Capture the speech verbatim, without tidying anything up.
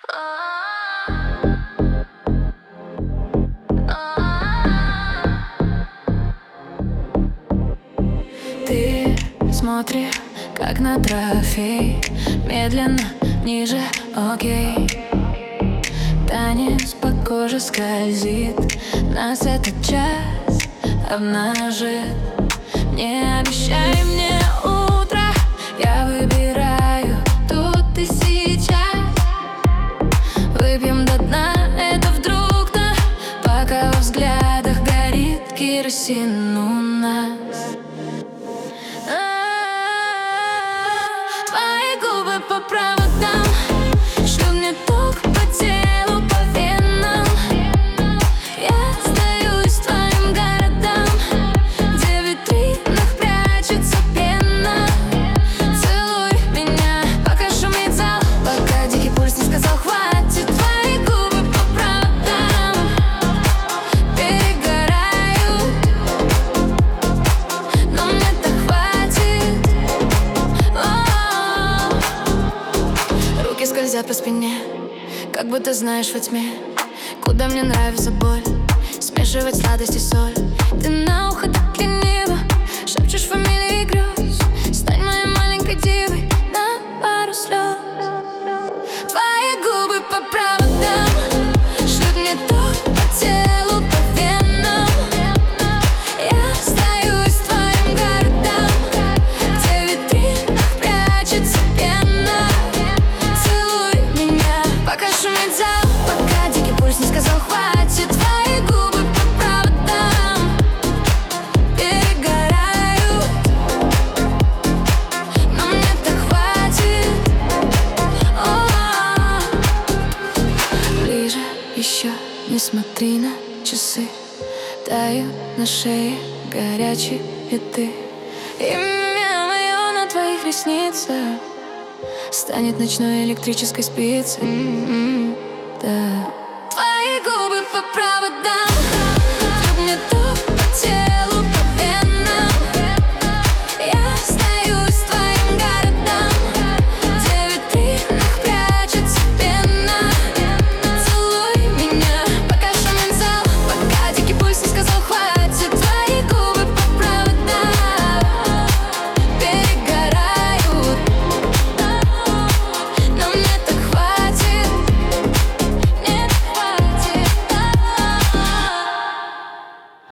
Ты смотри, как на трофей, медленно ниже, окей. Танец по коже скользит, нас этот час обнажит. Не обещай мне утро, я выбираю тут и сейчас. Выпьем до дна, это вдруг на, пока во взглядах горит керосин у нас. Твои губы по проводам шлют мне ток по телу, по венам. Я остаюсь твоим городам, где в витринах прячется пена. Целуй меня, пока шумит зал, пока дикий пульс не сказал хватит. Твои губы по проводам перегорают, но мне так хватит. О-о-о. Руки скользят по спине, как будто знаешь во тьме, куда мне нравится боль, смешивать сладость и соль. Ты на ухо так лениво шепчешь фамилии грез. Стань моей маленькой дивой на пару слез. Твои губы по проводам шлют мне ток по телу, по венам. Я остаюсь твоим городам, где в витринах прячется пена. Целуй меня, пока шумит зал, пока дикий пульс не сказал хватит. Твои губы по проводам перегорают, но мне так хватит. О-о-о. Ближе еще, не смотри на часы, таю на шее горячий и ты. Имя мое на твоих ресницах станет ночной электрической спицей. М-м-м, да. Твои губы по проводам